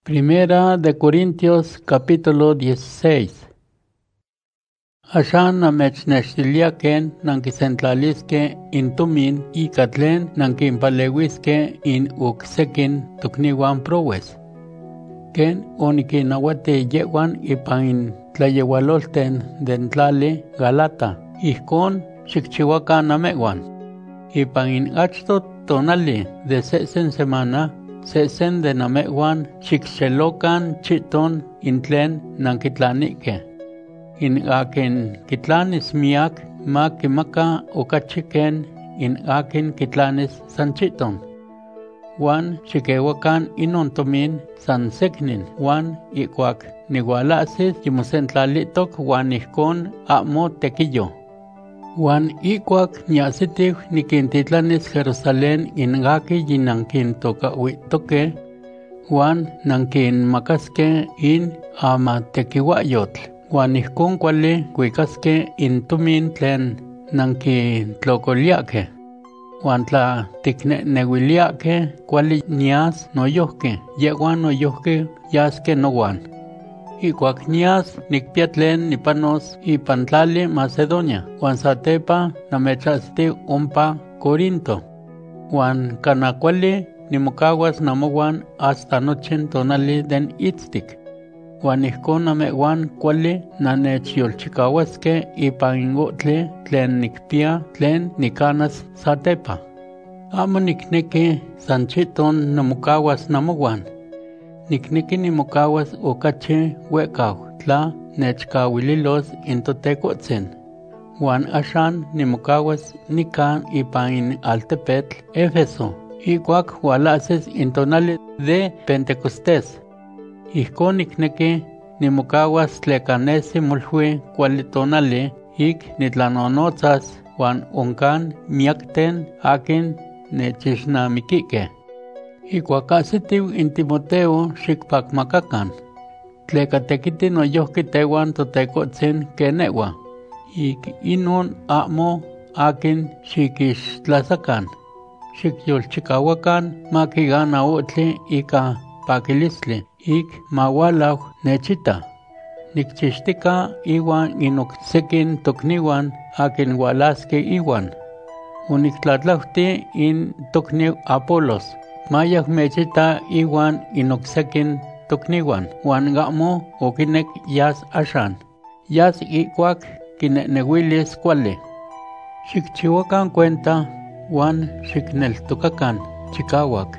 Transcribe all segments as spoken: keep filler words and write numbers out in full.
Primera de Corintios capítulo dieciséis. Axan namechnextilia ken nanquisentlalisque intumin y catlen nanquimpalehuisque in ucsequin tocnihuan prowes. Ken oniquinahuate yehuan ipan tlayeualolten dentlale Galata, ihcon xicchihuacan namehuan. Ipan in achto tonali de sesen semana, sesen de namehuan xicxelocan chiton intlen nanquitlanique. In akin kitlanis miak ma kimaka okachiken in akin kitlanis sanchiton. Wan xikehuacan inontomin san seknin wan ikuak nigualasis yimosentlalitoc wan ihcon amo tequillo. Wan ikuak ñasitiu nikintitlanis Jerusalén in aki yinankintocahuitoque wan nankinmacasque in ama tequihuayotl. Wan ihcon cuali cuicasque intumin tlen nanquintlocoliaque. Wan tla ticnenehuiliaque cuali nias noyohque, yehuan noyohque yasque nowan. Ikuak nias nicpia tlen nipanos ipan tlali Macedonia, wan satepa namechastiu ompa Corinto. Wan cana cuali nimocahuas namowan hasta nochin tonali den itztic. Wan ihcon namehuan cuali nanechyolchicauasque ipan ingotli tlen nicpia tlen nicanas satepa. Amo nicnequi sanchiton namocahuas namowan. Nicnequi nimocahuas ocachi huecau tla nechcahuililos in totecotzin. Wan axan nimocahuas nican ipan in altepetl Éfeso, iguac hualases in tonali de Pentecostés. Ihcon nicnequi nimocahuas tlecanesi molhui cuali tonali ic nitlanonotzas wan oncan miacten akin nechixnamiquique. Iguac ahsitiu in Timoteo xicpacmacacan. Tlecatequiti noyohqui tehuan totecotzin quenewa. Ic inon amo akin xiquixtlasacan. Xicyolchicahuacan maquigana otli ica paquilistli. Ik mawalau nechita. Nicchixtica iwan inocsequin tocniwan akin hualasque iwan. Unictlatlauhti in tocniu Apolos. Mayah mechita iwan inocsequin tocniwan. Wan gamo okinec yas axan. Yas ikuak kinenehuilis cuali. Xicchihuacan cuenta wan xicneltocacan chicauac.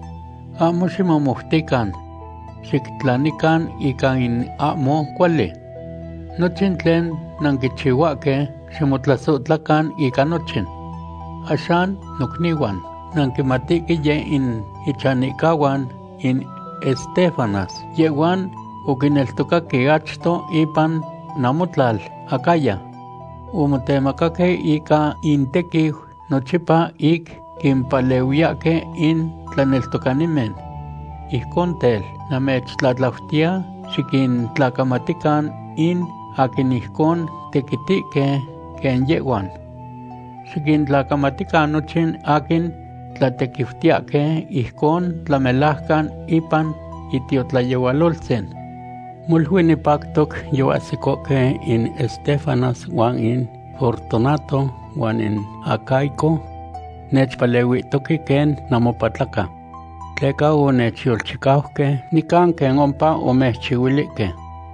Amo ximomohtican. Xictlanican ica in amo cuali. Nochin tlen nanquichihuaque ximotlasotlacan ica nochin. Axan nocniwan, nanquimatique ye in ichanicawan in Estéfanas. Yehuan oquineltocaque achto ipan namotlal Acaya. Umotemacaque ica intequiu nochipa ic quimpaleuiaque in tlaneltocanimen. Ihcon tel namechtlatlauhtia xiquintlacamatican in akin ihcon tequitique ken yehuan. Xiquintlacamatican nochin akin tlatequiutiaque ihcon tlamelahcan ipan itiotlayeualoltzen. Mulhuinipactoc yoahsicoque in Estéfanas wan in Fortunato wan in Acaico nechpaleuitoqui ken namopatlaca. Tleca onechyolchicauhque nican ken ompa omechchiuilique.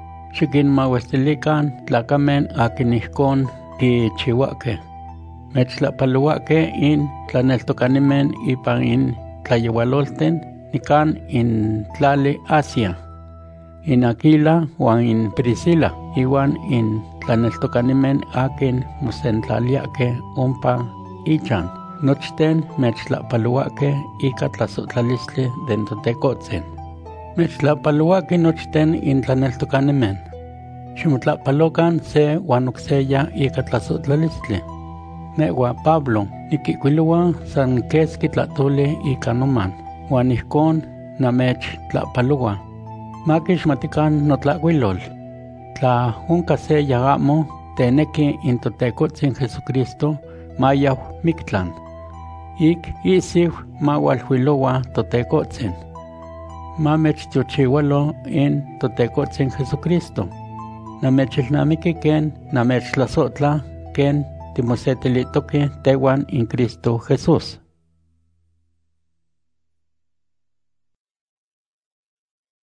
Xiquinmauestilican tlacamen akin ihcon quichihuaque. Mechtlapalohuaque in tlaneltocanimen ipan in tlayeualolten nican in tlali Asia. In Aquila wan in Priscila iwan in tlaneltocanimen akin mosentlaliaque ompa ichan. Nochten mechtlapalohuaque ica tlasotlalistli den totecotzin. Mechtlapalohuaque nochten in tlaneltocanimen. Ximotlapalocan se wan ocseya ica tlasotlalistli. Newa Pablo niquicuiloua san quesqui tlatoli ica noman. Wan ihcon namechtlapaloua. Maquixmatican notlahuilol. Tla onca se yagamo tenequi in totecotzin Jesucristo mayau mictlan. Ik isiu mawalhuilowa totecotzin. mamechtiochiualo in Totecotzin Jesucristo. Namechilnamiki ken namechtlasotla ken timosetilitoki tewan in Cristo Jesús.